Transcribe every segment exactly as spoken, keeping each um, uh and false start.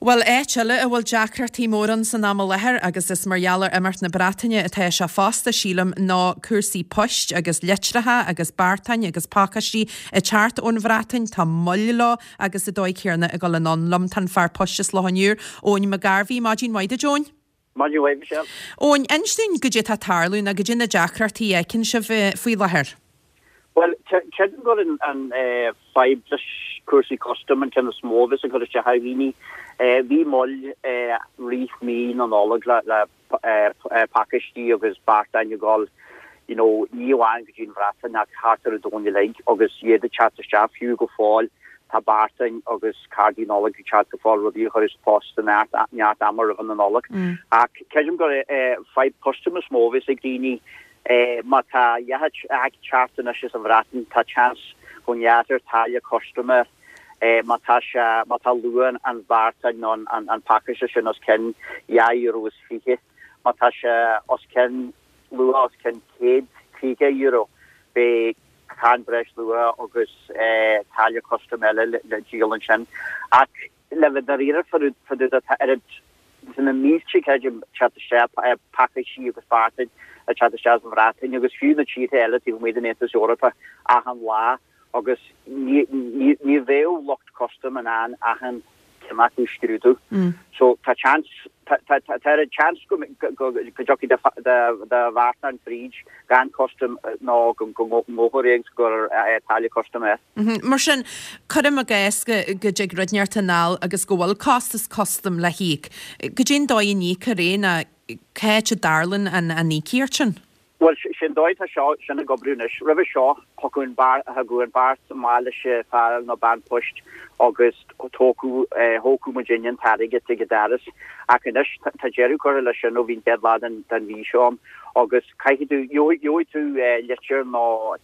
Well éile a bhfuil Jackar tímóran san ná lethir agus is margheallar immert na Bretainine atá se fásta sílam ná cursaí poist agus litrathe agus bartain agus pácaistí i teart ón bhreatain tá molle lá agus i dóid céarna a go le nonlam tan fear postas láhanniuúr óin me garbhí má dín maidide Join. Maidide waid Michelle. Óin einstein go dtí tá tarlú na go dtí na Jackar tí cin se faoi lethir. Well, Ken got an, an uh, five cursi custom and kind of small vis a go to havini uh, vi mol uh, reef mean on all la la uh, uh, pakishti agus bartan you gol you know you want to vrata na harter don leg agus ye the chat staff you go fall ta bartan agus cardinology chat go fall with you his post and that ya dammer of an nolog a Ken got a five customers small vis agini Eh, mata ja ag chartan is of ratten ta chance gon jater talia customer eh mata mata luan an barta non an an package os ken ja euros fige mata os ken lua os ken kid fige euro be can bresh lua agus eh talia customer le gilan chen at le der for for the edit in a milchik had chat share package you was started a chat the of ratin agus few the cheat element even with the net Europa a han la agus ni ni veo locked custom and an a han kematu strudu so ta chance ta ta a chance go go jockey the the the Vartan fridge gan custom no go go mohoregs go Italia custom eh mar sin chum a gas go go jigradnear tanal agus go bhfuil costas custom le hiic go dén dói ní carréna Kate Darlin and and Nikirchen. Well, sin doit a shaw sin go brunish river shaw hogun bar ha go bar malische far no ban pushed August toku uh, hoku maginian tarig it together akanish ta jeru correlation no vin deadlad and dan vi shom August kai do yo yo to lecture no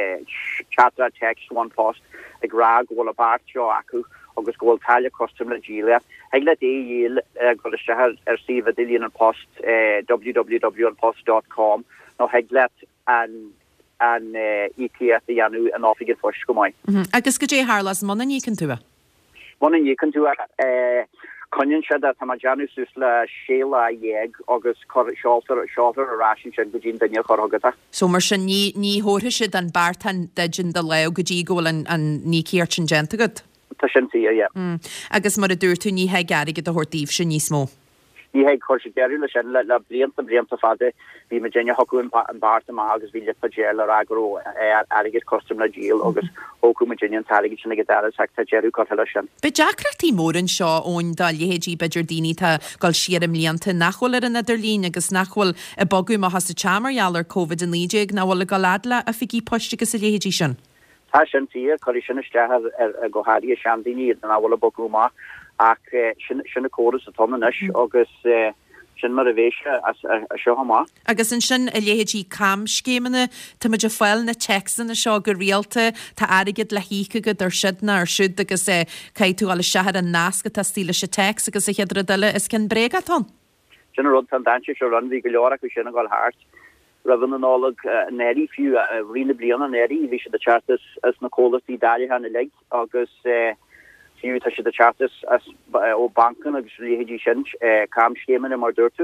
chatra text one post the grag wala bar shaw aku agus go talia custom Nigeria hegla de go shahar receive a dillion post w w w dot post dot com no heglet and and E T F the yanu and off get fush go mai agus go dé harlas man you can do one you can do uh Conyan said that Hamajanu Susla Sheila Yeg August Shelter Shelter a ration shed Gujin Daniel Horogata. So Marsha ni ni horishid and Bartan Dejin the Leo Gujigol and and ni Kirchen Gentagut. Yeah. Mm. Agus mar a dúirtú ní he garig get a hortíh sin ní smó. Ní he chuir deir le sin le le blianta blianta fade bhí Virginia hocu an barta agus bhí le gel ar agro aige custom le gel agus hocu Virginia talige sin get dar secta jeru co sin. Be Jackratí mór an seo ón dá léhédí beidirdíní tá gal siar am líanta nachhfuil ar an idirlín agus nachhfuil a bogu má has a chamarhealar COVID an líide ná bhfuil a galadla a figí postigus a léhédí sin. Tá sin tí choir sin iste ar go háí seandíní an bhfuil boúma ach sinna choras a tonis agus sin mar a bhéise a seo má. Agus an sin a léhédí cam scémanna tá muidir foiil na texan a seo go rialta tá aigid le hícha go ar sidna ar siúd agus é cai tú ala sehad an nasca tá stíle se text agus a cheadra duile is cin bregatán. Sin rud an danse se ran bhí go leora go sinna gáil háart. Raven an oleg uh, neri few uh, rina blian an neri vi the charters as na quality dali han leg agus uh, few ta the charters as uh, o banken agus hedi sin uh, kam schemen mar durtu.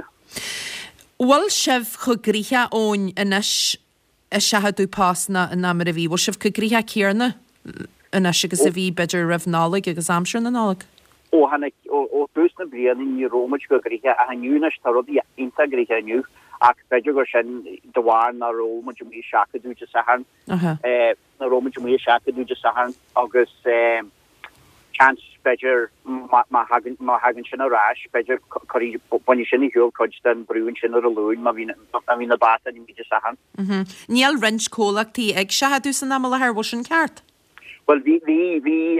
Wal chef go griha on inis a shahadu pasna na mar vi wal chef go griha kierna inis agus a vi bidger revnalig agus amshin an oleg. O han o o busna blian in Roma go griha a han yuna starodi integriha nu. Ac beidir go sin doháin na Roma mí seachaú de sahan na Roma mí seachaú de sahan agus chance beidir má hagan sin arás beidir choí buine sinna hiúil chuid den brún sin ar a lún má hí na bata ní de sahan. Níl rins cólachtaí ag seachaú san am le hair sin ceart? Well hí hí hí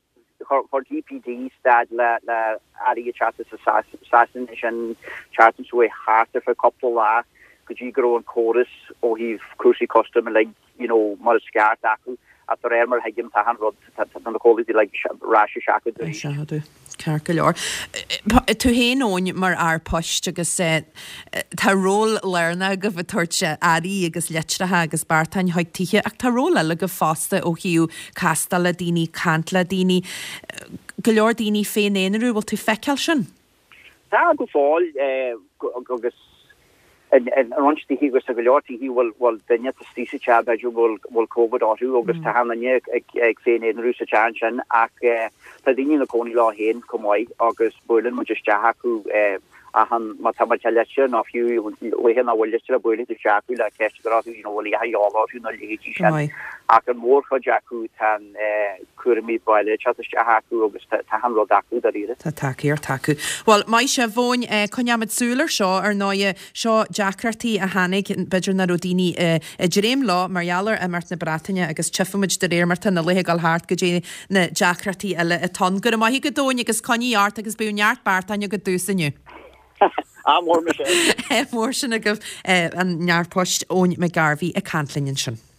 for G P D stad le le aige chat assassin sin charting way harder for a couple la could you grow on chorus or he've crucially custom like you know mar scar tackle at the Elmer Hagim Tahan Rod the quality like Rashi Shaku. Cear go leor. Tú héóin mar airpoist agus sé tá ról lena go bh tuirte airí agus letrathe agus bartain haidtíthe ach tá róla le go fásta ó hiú castal le daoine cant le daoine go leor daoine féin éanarú bhil tú feiceil sin? Tá go fáil agus en en ransti hi was a galorti hi wol wol denja te stise cha ba ju wol wol covid atu agus ta han ne ek ek fe in rusa chanchan ak ta dinni na koni la hen komoi agus bullen mo just haku a han matamacha na few we hen a wol just bullen te chaku la cash gra you know wol ya ya la you know leji shan ak mor kho jaku tan kurmi baile cha ta haku agus ta han ro daku da ire ta takir taku well mai se voin konjamet suler seo ar noie seo Jackartí a hanig beidir na rodíní a dréim lá marhealar a mart na Bratainine agus tefamid de rémarta na lethe gal hart go dé na Jackartí eile a tan go maihí go dóin agus coníart agus beúneart bartainine go dúsaniu. Mór me sé. Mór sin a goh an nearpoist ón me garbhí a cantlinn sin.